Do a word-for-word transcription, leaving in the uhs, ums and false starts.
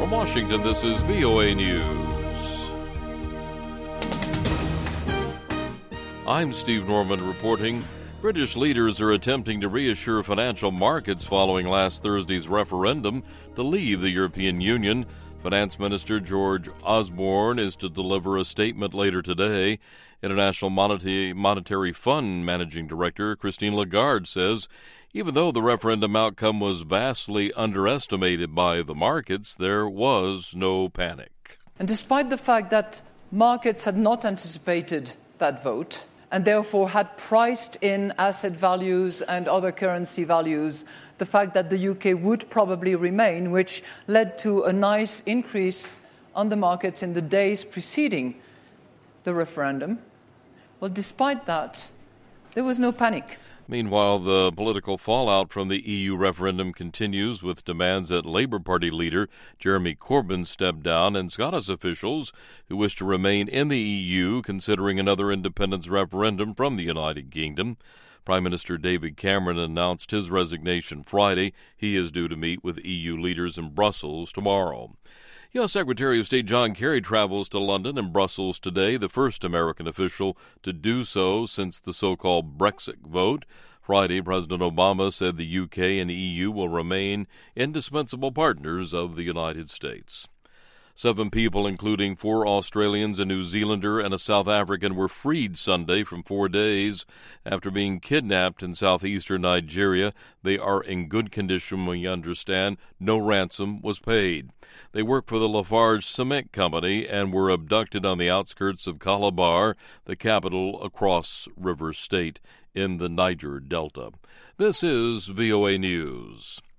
From Washington, this is V O A News. I'm Steve Norman reporting. British leaders are attempting to reassure financial markets following last Thursday's referendum to leave the European Union. Finance Minister George Osborne is to deliver a statement later today. International Monetary Fund Managing Director Christine Lagarde says even though the referendum outcome was vastly underestimated by the markets, there was no panic. And despite the fact that markets had not anticipated that vote, and therefore had priced in asset values and other currency values the fact that the U K would probably remain, which led to a nice increase on the markets in the days preceding the referendum. Well, despite that, there was no panic. Meanwhile, the political fallout from the E U referendum continues with demands that Labour Party leader Jeremy Corbyn step down and Scottish officials who wish to remain in the E U considering another independence referendum from the United Kingdom. Prime Minister David Cameron announced his resignation Friday. He is due to meet with E U leaders in Brussels tomorrow. U S. Secretary of State John Kerry travels to London and Brussels today, the first American official to do so since the so-called Brexit vote. Friday, President Obama said the U K and E U will remain indispensable partners of the United States. Seven people, including four Australians, a New Zealander, and a South African, were freed Sunday from four days after being kidnapped in southeastern Nigeria. They are in good condition, we understand. No ransom was paid. They work for the Lafarge Cement Company and were abducted on the outskirts of Calabar, the capital across River State in the Niger Delta. This is V O A News.